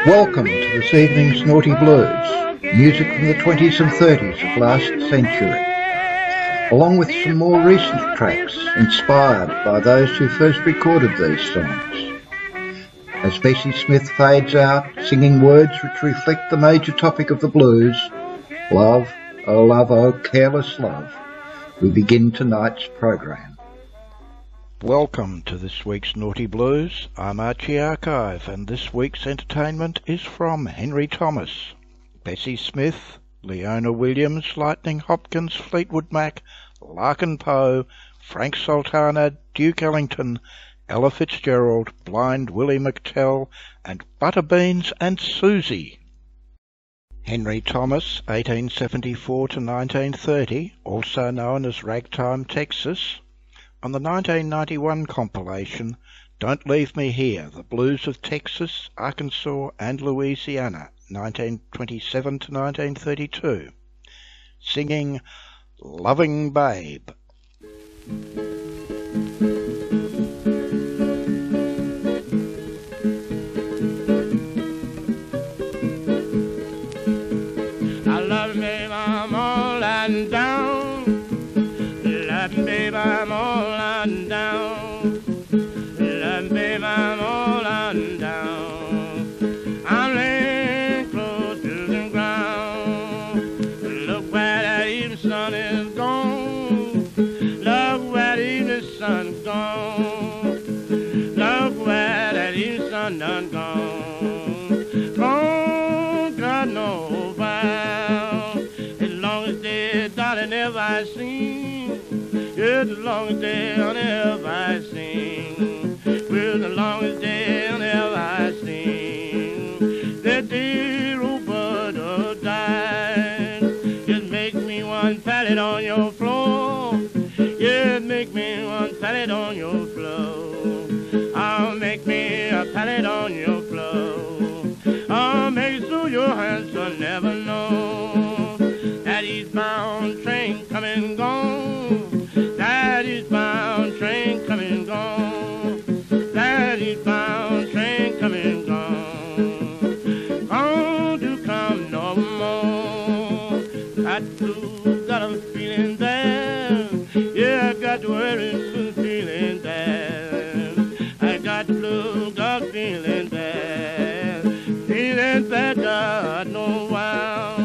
Welcome to this evening's Naughty Blues, music from the 20s and 30s of last century, along with some more recent tracks inspired by those who first recorded these songs. As Bessie Smith fades out, singing words which reflect the major topic of the blues, love, oh careless love, we begin tonight's program. Welcome to this week's Naughty Blues. I'm Archie Archive, and this week's entertainment is from Henry Thomas, Bessie Smith, Leona Williams, Lightning Hopkins, Fleetwood Mac, Larkin Poe, Frank Sultana, Duke Ellington, Ella Fitzgerald, Blind Willie McTell, and Butterbeans and Susie. Henry Thomas, 1874 to 1930, also known as Ragtime Texas. On the 1991 compilation, Don't Leave Me Here, The Blues of Texas, Arkansas and Louisiana, 1927 to 1932, singing Loving Babe. I love babe, I'm all and down. Love babe, I'm all and down. Love babe, I'm all and down. I'm laying close to the ground. Look where that evening sun is gone. Look where the evening sun gone. Look where that evening sun done gone. Gone, God knows why. As long as they darling never I seen. As long as they never I seen. Well, as long as they never I seen. That dear old brother died. Just make me one pallet on your floor. Yeah, make me one pallet on your floor. I'll make me a pallet on your floor. I'll make so your hands will never know that eastbound train coming gone. That eastbound train coming gone. That eastbound train coming gone. Gone to come no more. Got to, got a feeling there. Yeah, I got to worry, feeling there. I got the blue, got feeling there. Feeling better, I know why.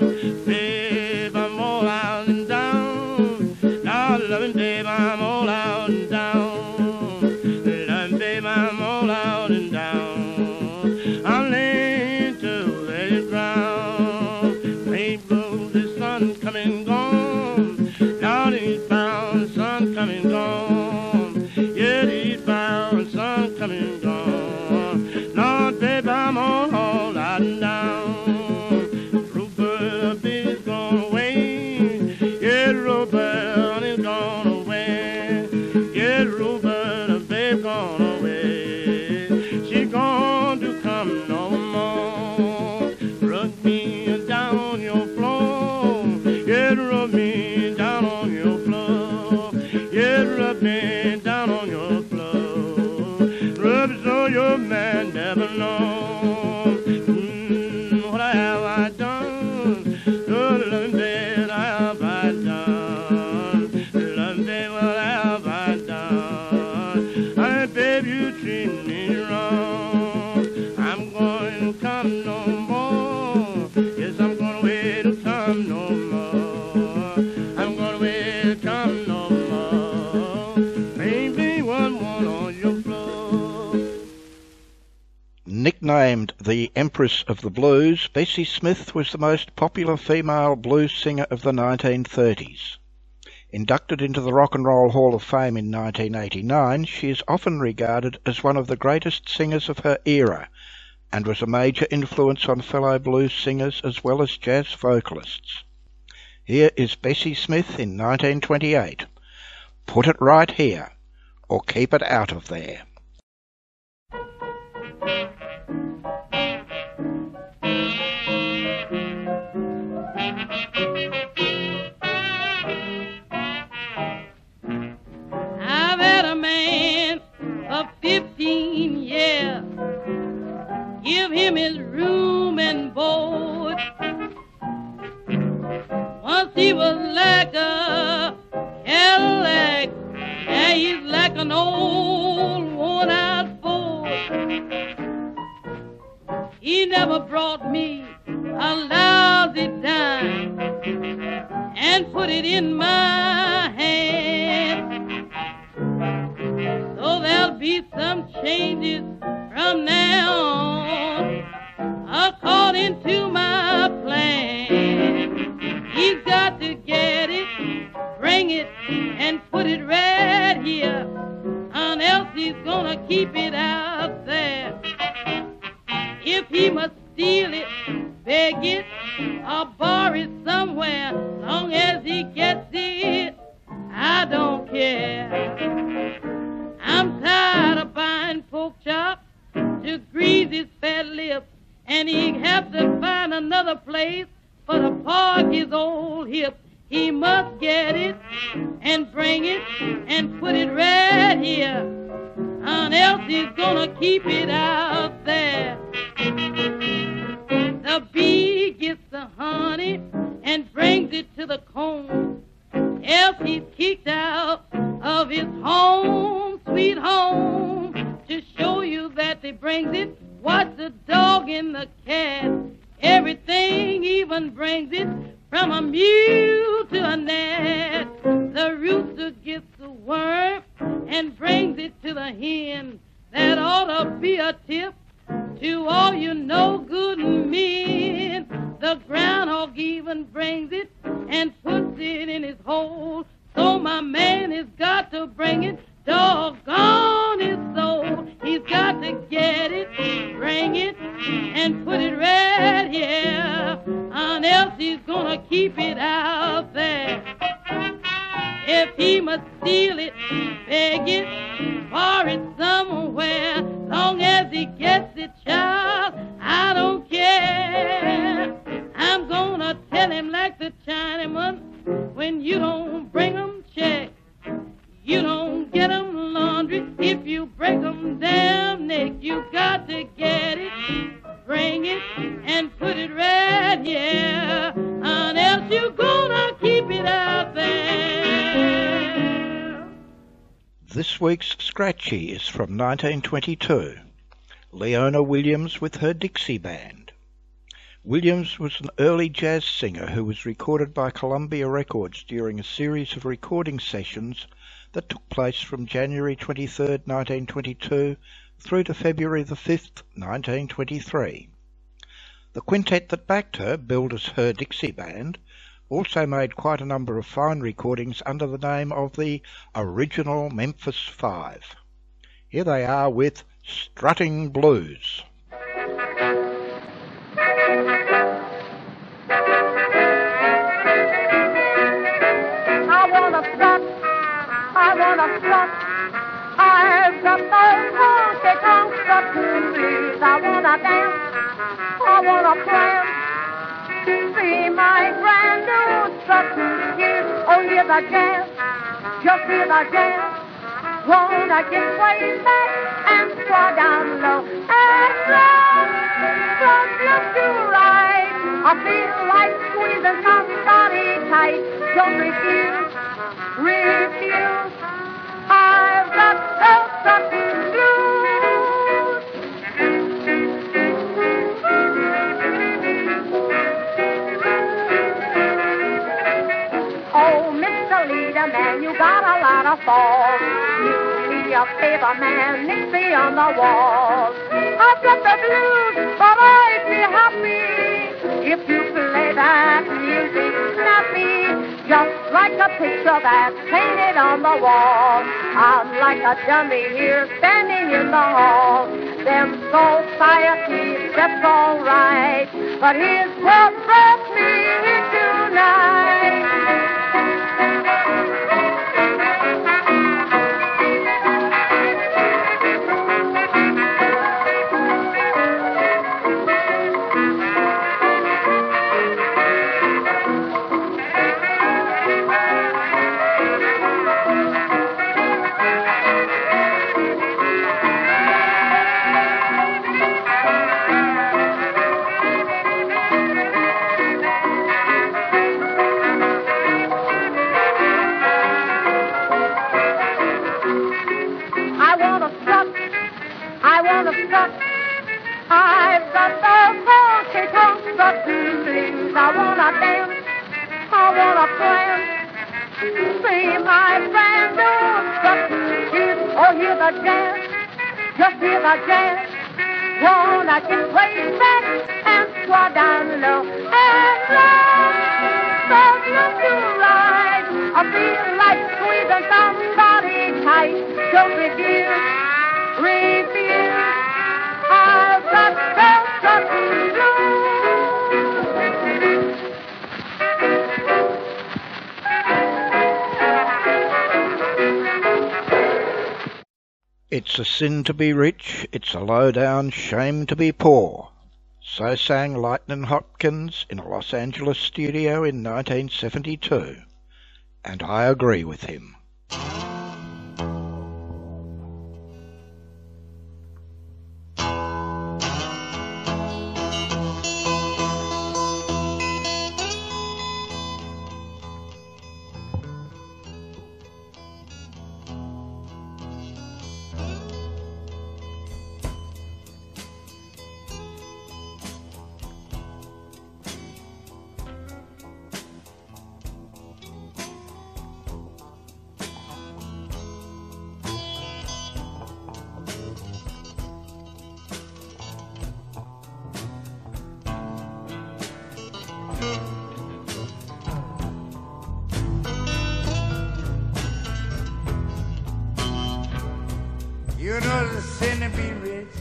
Babe, I'm all out and down. Now loving babe, I'm all out and down. Loving babe, I'm all out and down. I'm laying to the ground. Rain blows, the sun coming gone. Now the eastbound sun coming gone. Yeah, the eastbound sun coming gone. Lord, babe, I'm all out and down. Rupert is gone away. Yeah, Rupert is gone away. Yeah, Rupert, babe, gone away. She gone to come no more. Rub me down on your floor. Yeah, rub me down on your floor. Yeah, rub me down on your floor. Rub so your man never knows. What have I done? Oh, loving babe, what have I done? Loving babe, what have I done? Honey, babe, you treat me wrong. I'm going to come no more. Yes, I'm going to wait to come no more. I'm going to wait to come no more. Maybe one on your floor. Nicknamed the Empress of the Blues, Bessie Smith was the most popular female blues singer of the 1930s. Inducted into the Rock and Roll Hall of Fame in 1989, she is often regarded as one of the greatest singers of her era, and was a major influence on fellow blues singers as well as jazz vocalists. Here is Bessie Smith in 1928. Put It Right Here, or Keep It Out of There. I've had a man of 15 years give him his room ever brought me a lousy dime and put it in my hand. So there'll be some changes from now on, according to my plan. He's got to get it, bring it, and put it right here, or else he's gonna keep it out there. If he must steal it, beg it, or borrow it somewhere, long as he gets it, I don't care. I'm tired of buying pork chops to grease his fat lips, and he'd have to find another place for to park his old hips. He must get it and bring it and put it right here, or else he's gonna keep it out there. The bee gets the honey and brings it to the comb, else he's kicked out of his home, sweet home. To show you that he brings it, watch the dog and the cat. Everything even brings it, from a mule to a gnat. The rooster gets the worm and brings it to the hen. That ought to be a tip to all you no good men. The groundhog even brings it and puts it in his hole. So my man has got to bring it, doggone his soul. He's got to get it, bring it, and put it right here, or else he's gonna keep it out there. If he must steal it, beg it, borrow it somewhere, long as he gets it, child, I don't care. I'm gonna tell him like the Chinaman, when you don't bring 'em check, you don't get 'em laundry. If you break 'em down, Nick, you got to get it, bring it, and put it right here, or else you're gonna keep it out there. This week's Scratchy is from 1922. Leona Williams with her Dixie Band. Williams was an early jazz singer who was recorded by Columbia Records during a series of recording sessions that took place from January 23, 1922 through to February the 5th, 1923. The quintet that backed her, billed as her Dixie Band, also made quite a number of fine recordings under the name of the Original Memphis Five. Here they are with Strutting Blues. I've got those honky tonk strutting blues. I wanna dance, I wanna prance, see my grand old strutting shoes. Oh, hear the jazz, just hear the jazz. Wanna get way back and draw down low and run from left to right. I feel like squeezing somebody tight. Don't refuse, refuse. I've got those strutting blues. Oh, Mr. Leader Man, you got a lot of faults. Do me a favor, man, nix me on the walls. I've got the blues, but I'd be happy if you play that music snappy, just like a picture that's painted on the wall. I'm like a dummy here standing in the hall. Them society steps all right, but here's what brought me here tonight. I've got the funky tongue, the blues. I wanna dance, I wanna prance. See my friend do the blues. Oh, hear the jazz, just hear the jazz. Wanna get way back and swat down low and ride. Don't look to ride. I feel like squeezing somebody tight. Don't refuse, refuse. I've got the blues. It's a sin to be rich, it's a low-down shame to be poor. So sang Lightnin' Hopkins in a Los Angeles studio in 1972. And I agree with him. You know it's a sin to be rich,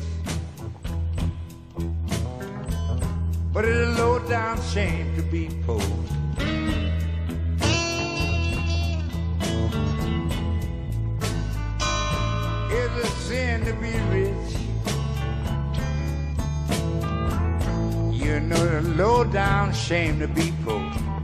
but it's a low-down shame to be poor. It's a sin to be rich. You know it's a low-down shame to be poor.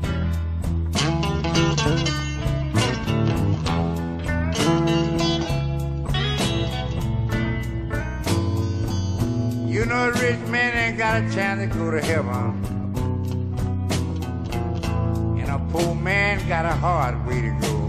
You know a rich man ain't got a chance to go to heaven, and a poor man got a hard way to go.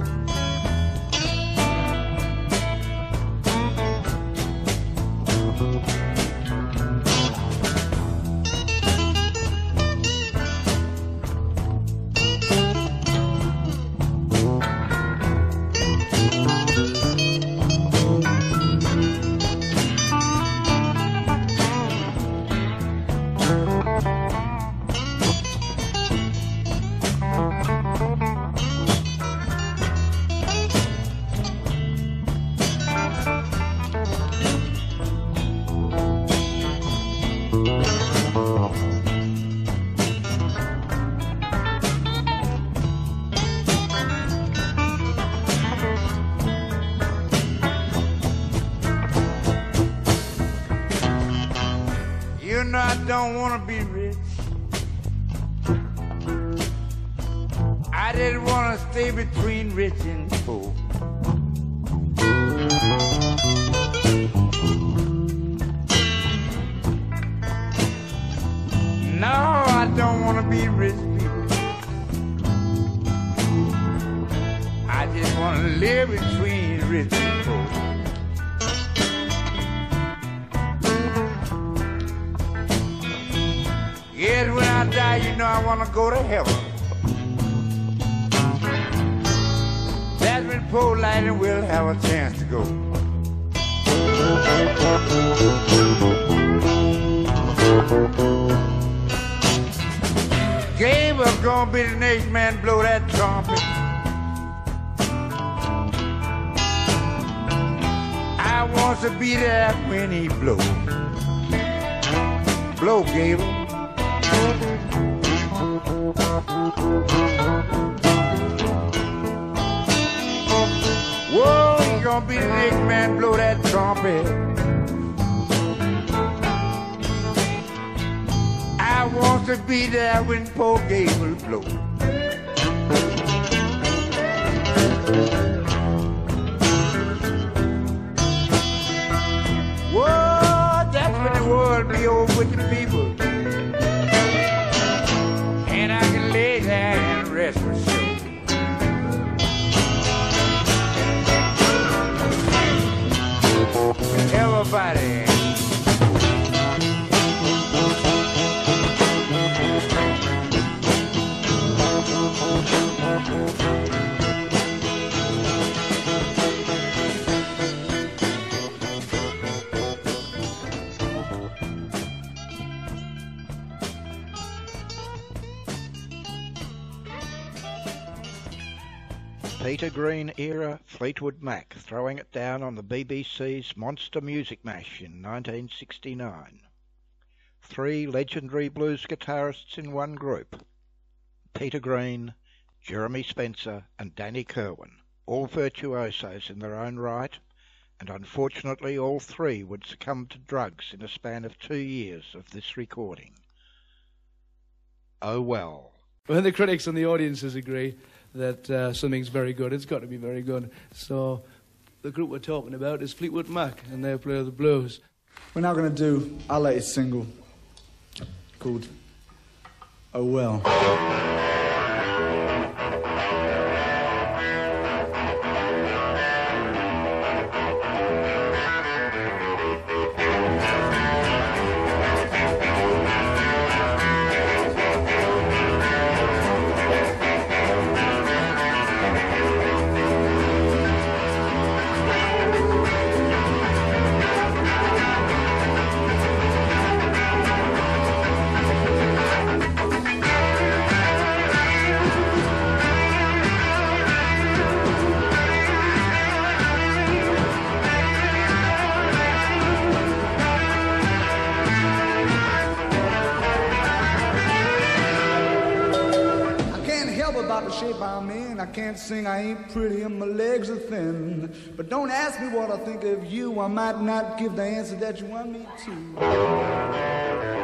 You know I don't want to be rich. I didn't want to stay between rich and poor. No, I don't want to be rich people. I just want to live between rich and poor. Yes, when I die, you know I want to go to heaven. That's when poor Lightning will have a chance to go. Gabriel's gonna be the next man to blow that trumpet. I want to be there when he blows. Blow, Gabriel. Whoa, he's gonna be the next man blow that trumpet. I want to be there when poor Gabriel blows. Whoa, that's when the world be over with the people. And I can lay there and rest for sure. Everybody, Peter Green era Fleetwood Mac throwing it down on the BBC's Monster Music Mash in 1969. Three legendary blues guitarists in one group: Peter Green, Jeremy Spencer and Danny Kirwan, all virtuosos in their own right, and unfortunately all three would succumb to drugs in a span of 2 years of this recording. Oh well. When the critics and the audiences agree that something's very good, it's got to be very good. So the group we're talking about is Fleetwood Mac, and they play the blues. We're now going to do our latest single called Oh Well. Shape I'm in, I can't sing, I ain't pretty, and my legs are thin. But don't ask me what I think of you, I might not give the answer that you want me to.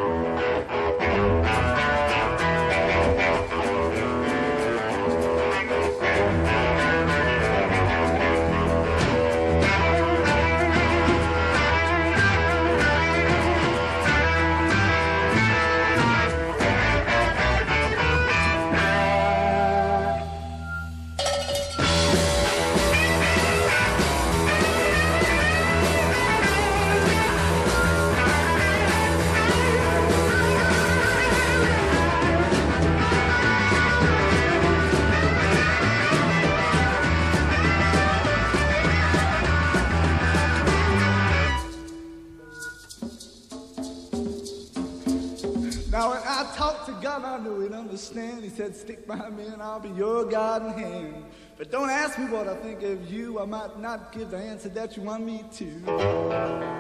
Now when I talked to God, I knew he'd understand. He said, stick by me and I'll be your guiding hand. But don't ask me what I think of you, I might not give the answer that you want me to.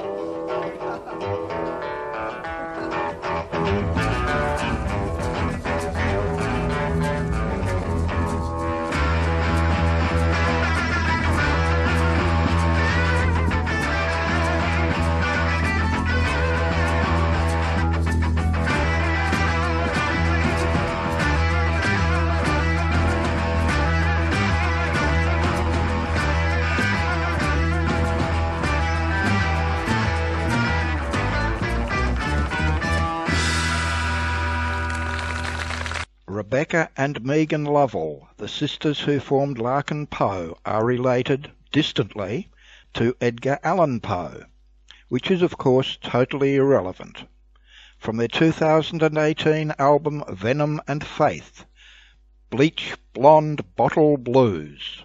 Rebecca and Megan Lovell, the sisters who formed Larkin Poe, are related, distantly, to Edgar Allan Poe, which is of course totally irrelevant. From their 2018 album Venom and Faith, Bleach Blonde Bottle Blues.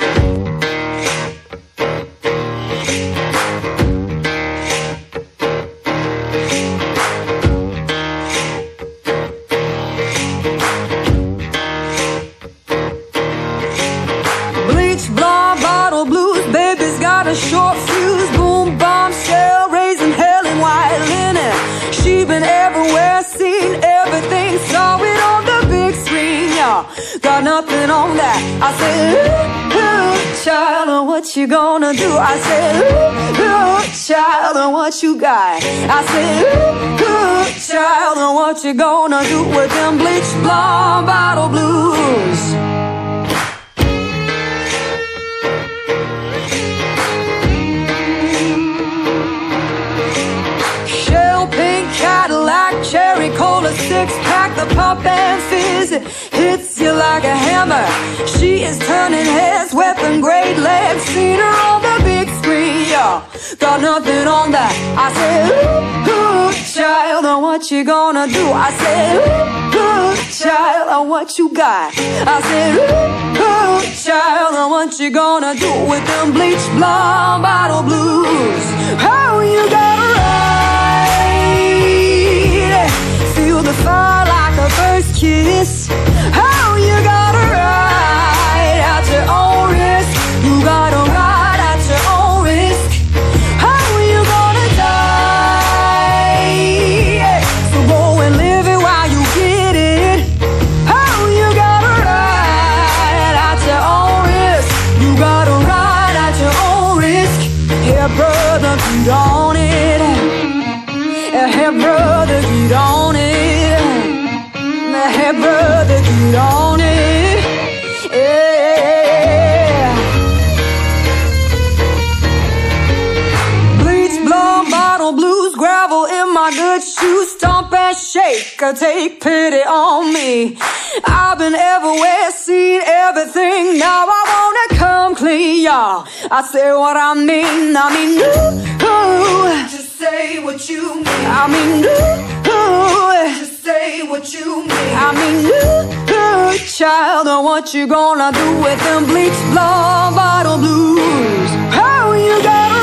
A short fuse, boom, bombshell, raising hell in white linen. She been everywhere, seen everything, saw it on the big screen, y'all. Got nothing on that. I said, ooh, child, what you gonna do? I said, ooh, child, what you got? I said, ooh, child, what you gonna do with them bleach blonde bottle blues? Cadillac, cherry cola, six-pack, the pop and fizz, it hits you like a hammer. She is turning heads, weapon grade legs, seen her on the big screen, y'all. Got nothing on that. I said, ooh, child, what you gonna do? I said, ooh, child, what you got? I said, ooh, child, what you gonna do with them bleach blonde bottle blues? Oh, you gotta ride, feel the fire like a first kiss. Oh, you gotta ride out your get on it. Hey, brother, get on it. Hey, brother, get on it. Yeah. Bleach, blonde, bottle, blues, gravel in my good shoes. Stomp and shake, take pity on me. I've been everywhere, seen everything. Now I wanna come clean, y'all. I say what I mean. I mean, ooh, just say what you mean. I mean, ooh, just say what you mean. I mean, ooh, child, what you gonna do with them bleach, blonde, bottle blues? How you gotta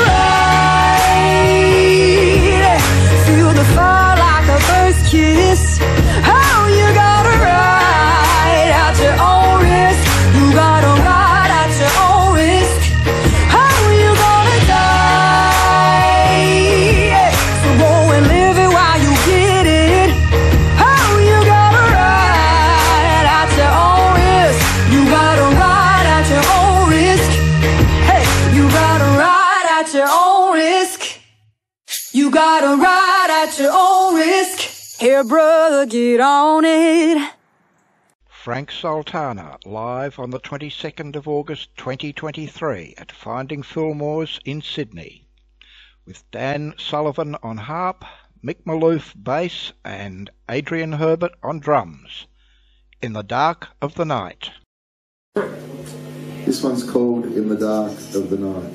ride? Feel the fire like a first kiss. How you gotta ride at your own risk? You gotta ride at your own risk. How you gonna die? So go and live it while you get it. How you gotta ride at your own risk? You gotta ride at your own risk. Hey, you gotta ride at your own risk. You gotta ride at your own risk. Here, brother, get on it. Frank Sultana, live on the 22nd of August 2023 at Finding Fillmore's in Sydney, with Dan Sullivan on harp, Mick Maloof bass and Adrian Herbert on drums, In the Dark of the Night. This one's called In the Dark of the Night.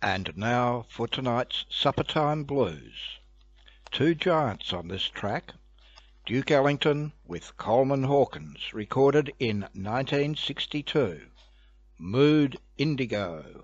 And now for tonight's Suppertime Blues. Two giants on this track. Duke Ellington with Coleman Hawkins, recorded in 1962. Mood Indigo.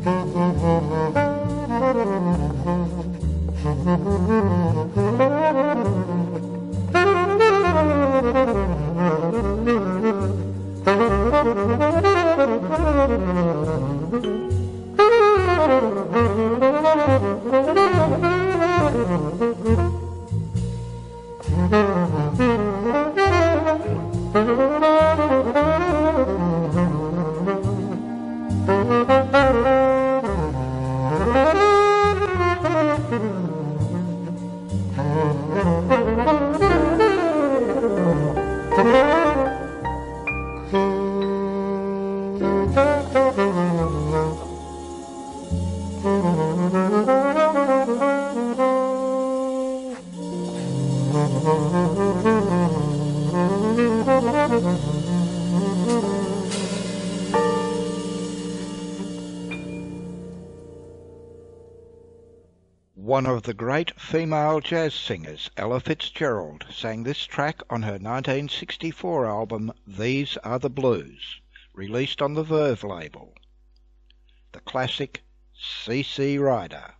One of the great female jazz singers, Ella Fitzgerald, sang this track on her 1964 album These Are the Blues, released on the Verve label. The classic C.C. Rider.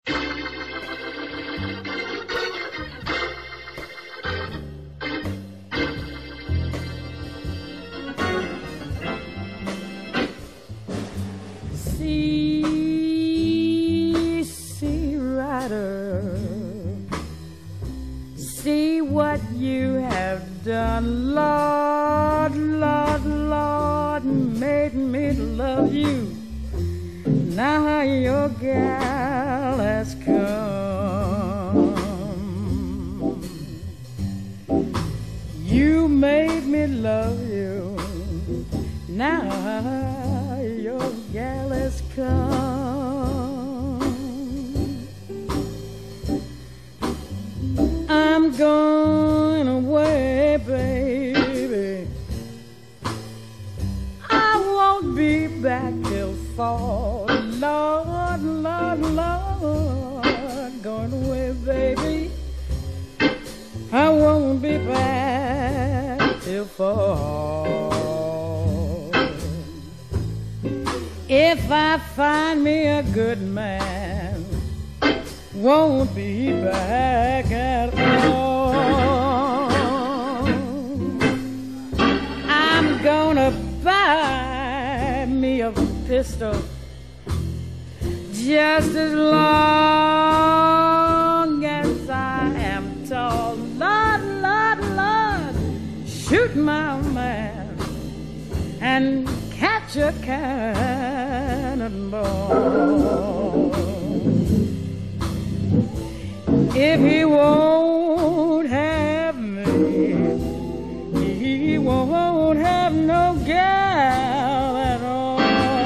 See what you have done, Lord, Lord, Lord, made me love you. Now your gal has come. You made me love you. Now your gal has come. I'm going away, baby. I won't be back till fall. Lord, Lord, Lord, going away, baby. I won't be back till fall. If I find me a good man, won't be back at all. I'm gonna buy me a pistol just as long as I am tall. Lord, Lord, Lord, shoot my man and catch a cannonball. If he won't have me, he won't have no gal at all.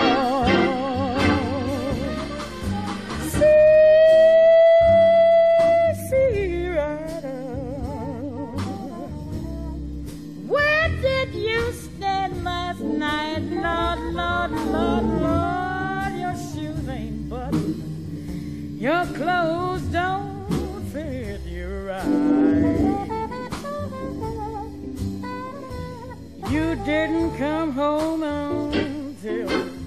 C.C. Rider, where did you stand last night? Lord, Lord, Lord, Lord, your shoes ain't buttoned, your clothes don't fit you right. You didn't come home until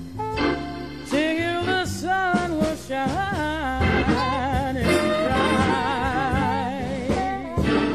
the sun was shining bright.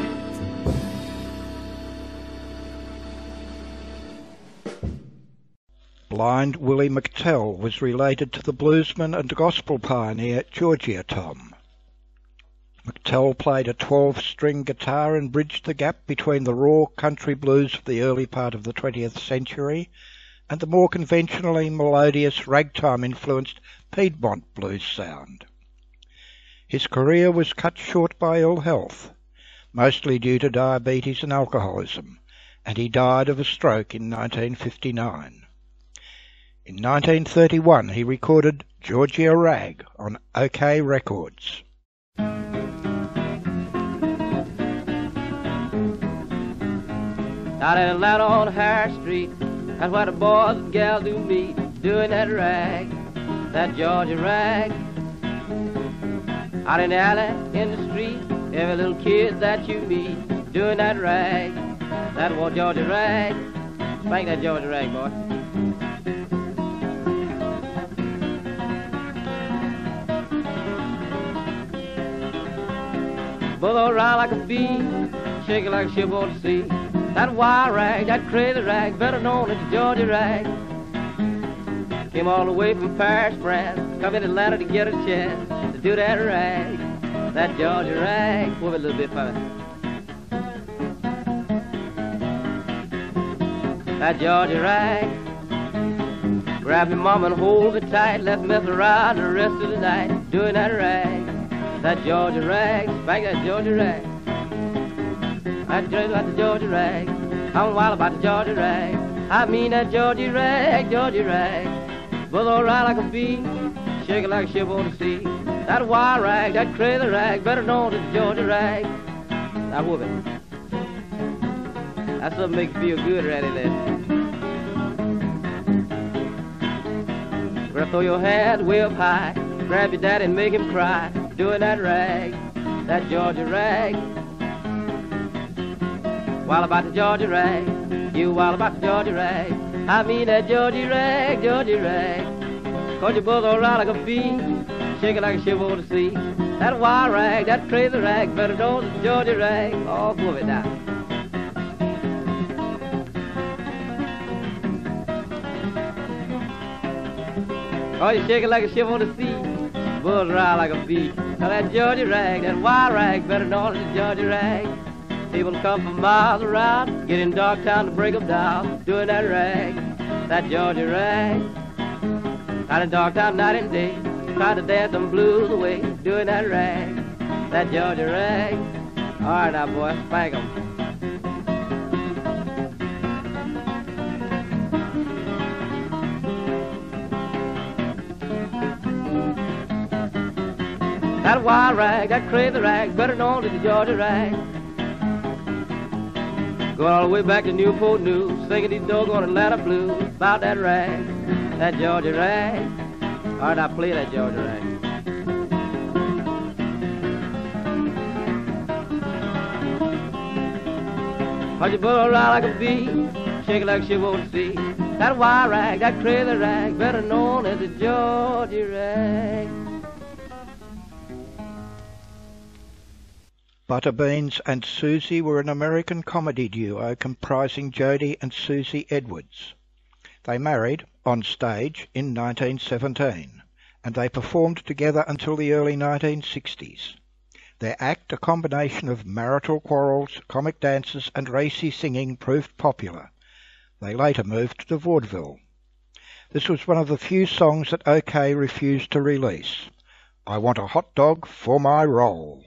Blind Willie McTell was related to the bluesman and gospel pioneer Georgia Tom. McTell played a 12-string guitar and bridged the gap between the raw country blues of the early part of the 20th century and the more conventionally melodious ragtime-influenced Piedmont blues sound. His career was cut short by ill health, mostly due to diabetes and alcoholism, and he died of a stroke in 1959. In 1931 he recorded Georgia Rag on OK Records. Out in Atlanta on Harris Street, that's where the boys and gals do meet, doing that rag, that Georgia rag. Out in the alley, in the street, every little kid that you meet, doing that rag, that old Georgia rag. Spank that Georgia rag, boy. Buzz around like a bee, shake it like a ship on the sea. That wild rag, that crazy rag, better known as the Georgia rag. Came all the way from Paris, France, come in Atlanta to get a chance to do that rag, that Georgia rag. Move it a little bit for me. That Georgia rag. Grab me mama and hold me tight, let's mess around the rest of the night, doing that rag, that Georgia rag, spank that Georgia rag. I dream about the Georgia rag, I'm wild about the Georgia rag, I mean that Georgia rag, Georgia rag. Buzz all right like a bee, shake it like a ship on the sea. That wild rag, that crazy rag, better known as the Georgia rag. Now whoop it. That's something makes you feel good right in there. Throw your hand way up high, grab your daddy and make him cry, doing that rag, that Georgia rag. Wild about the Georgia rag, you wild about the Georgia rag, I mean that Georgia rag, Georgia rag. Cause your buzz all right like a bee, shake it like a ship over the sea. That wild rag, that crazy rag, better know the Georgia rag. Oh, move it down. Oh, you shake it like a ship on the sea, buzz around like a bee. Now that Georgia rag, that wild rag, better known as the Georgia rag. People come from miles around, get in Dogtown to break them down, doing that rag, that Georgia rag. Out in Dogtown night and day, trying to dance them blues away, doing that rag, that Georgia rag. All right now, boy, spank 'em. That wild rag, that crazy rag, better known as the Georgia rag. Going all the way back to Newport News, singing these doggone Atlanta blues about that rag, that Georgia rag. All right, now play that Georgia rag. Watch your bull around like a bee, shake it like a ship over the sea. That wild rag, that crazy rag, better known as the Georgia rag. Butterbeans and Susie were an American comedy duo comprising Jody and Susie Edwards. They married, on stage, in 1917, and they performed together until the early 1960s. Their act, a combination of marital quarrels, comic dances and racy singing, proved popular. They later moved to vaudeville. This was one of the few songs that OK refused to release. I Want a Hot Dog for My Roll.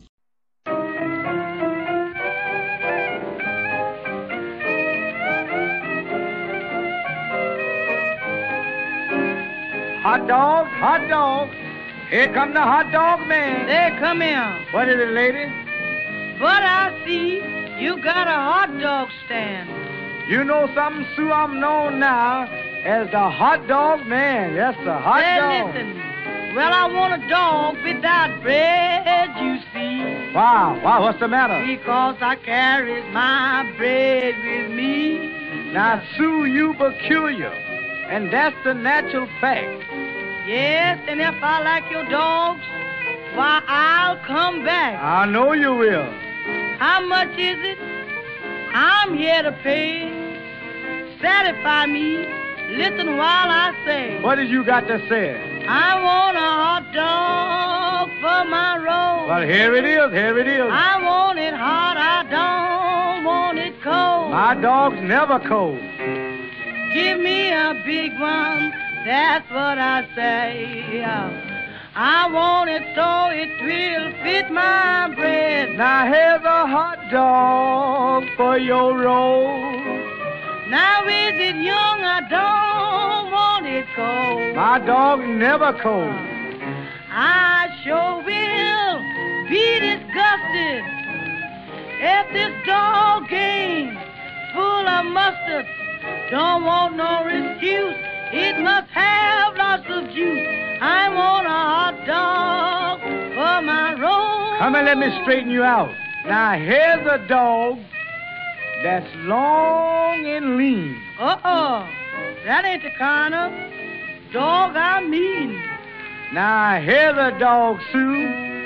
Hot dog, hot dog. Here come the hot dog man. There, come here. What is it, lady? But I see you got a hot dog stand. You know something, Sue? I'm known now as the hot dog man. Yes, the hot dog. Listen. Well, I want a dog without bread, you see. Wow, what's the matter? Because I carry my bread with me. Now, Sue, you peculiar, and that's the natural fact. Yes, and if I like your dogs, why, I'll come back. I know you will. How much is it? I'm here to pay. Satisfy me. Listen while I say. What did you got to say? I want a hot dog for my roll. Well, here it is, here it is. I want it hot, I don't want it cold. My dog's never cold. Give me a big one, that's what I say. I want it so it will fit my bread. Now here's a hot dog for your roll. Now is it young, I don't want it cold. My dog never cold. I sure will be disgusted if this dog ain't full of mustard. Don't want no excuse, it must have lots of juice. I want a hot dog for my roll. Come and let me straighten you out. Now here's a dog that's long and lean. That ain't the kind of dog I mean. Now here's a dog, Sue,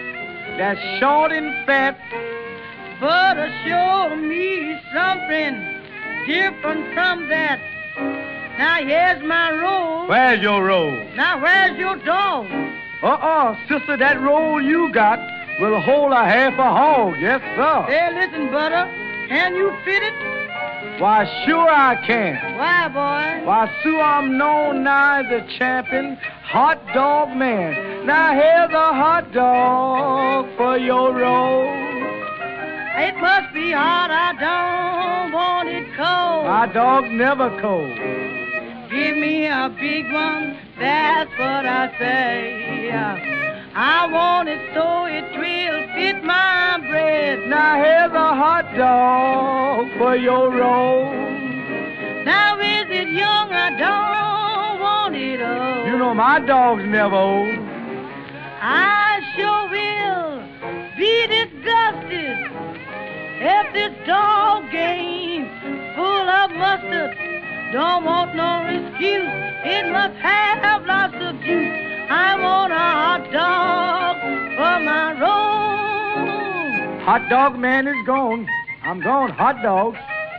that's short and fat. But show me something different from that. Now here's my roll. Where's your roll? Now where's your dog? Sister, that roll you got will hold a half a hog. Yes, sir. Hey, listen, Butter, can you fit it? Why, sure I can. Why, boy? Why, Sue, I'm known now as the champion hot dog man. Now here's a hot dog for your roll. It must be hot, I don't want it cold. My dog's never cold. Give me a big one, that's what I say. I want it so it will fit my bread. Now here's a hot dog for your roll. Now is it young, I don't want it old. You know my dog's never old. I sure will be disgusted if this dog game full of mustard don't want no excuse. It must have lots of juice. I want a hot dog for my roll. Hot dog man is gone. I'm gone, hot dog.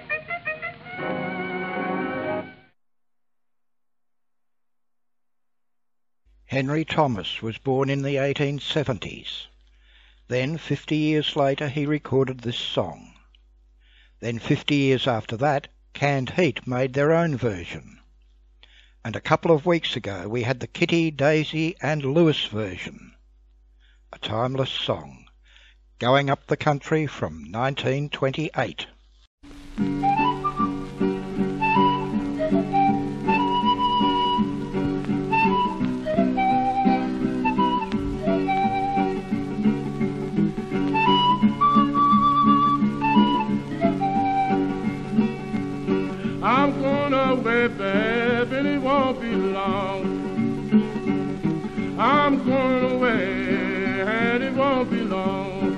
Henry Thomas was born in the 1870s. Then, 50 years later, he recorded this song. Then, 50 years after that, Canned Heat made their own version. And a couple of weeks ago we had the Kitty, Daisy and Lewis version. A timeless song, going up the country from 1928. I'm going away, baby, and it won't be long. I'm going away, and it won't be long.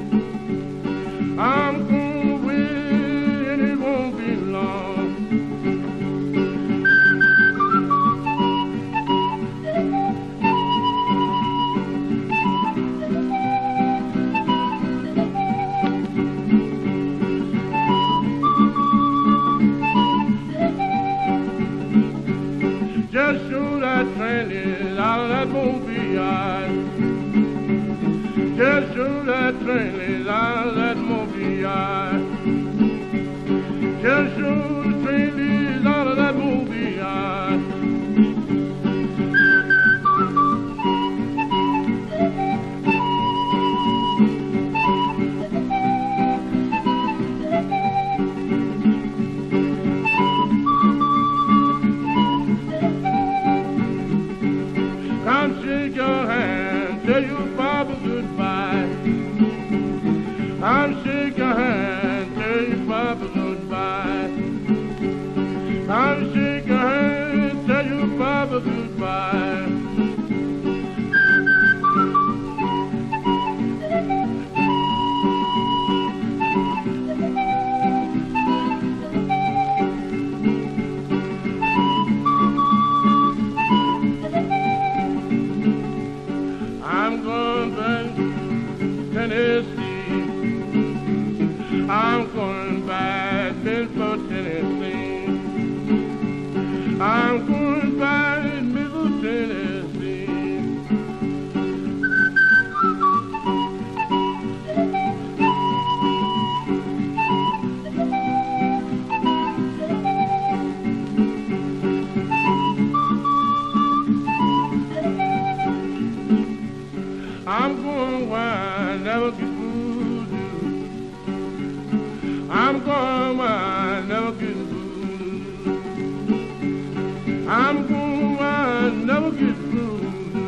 I'm going away, and it won't be long. Just show that train is out of that movie yard. Just show that train is out of that movie yard. Just show the train is out of that movie yard. Come shake your hand, tell your Papa goodbye. Come shake your hand, tell your Papa goodbye. Come shake your hand, tell your Papa goodbye. I'm going back to Tennessee. I'm going back to Memphis, Tennessee. I'm going back to Memphis, Tennessee. I'm going where I never get voodoo. I'm going where I never get voodoo. I'm going where I never get voodoo.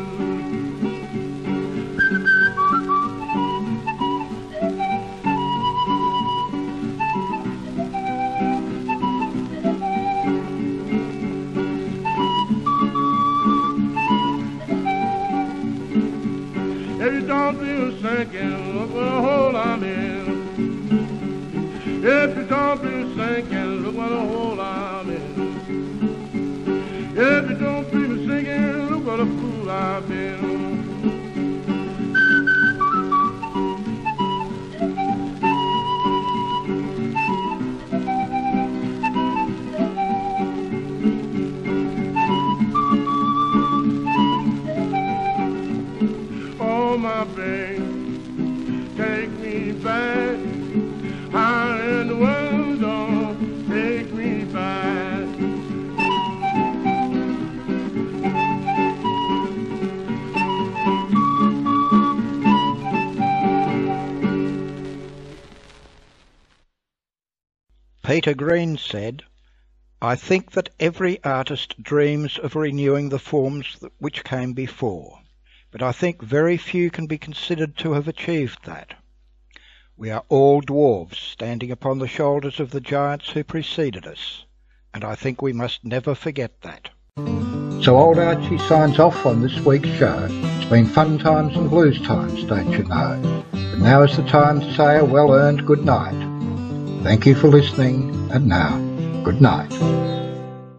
If you don't feel sinking, look what a hole I'm in. If you don't feel sinking, look what a hole I'm in. If you don't feel sinking, look what a fool I've been. oh my babe, take me back. How in the world don't take me back? Peter Green said, "I think that every artist dreams of renewing the forms which came before, but I think very few can be considered to have achieved that. We are all dwarves standing upon the shoulders of the giants who preceded us, and I think we must never forget that." So old Archie signs off on this week's show. It's been fun times and blues times, don't you know? But now is the time to say a well-earned good night. Thank you for listening, and now, good night.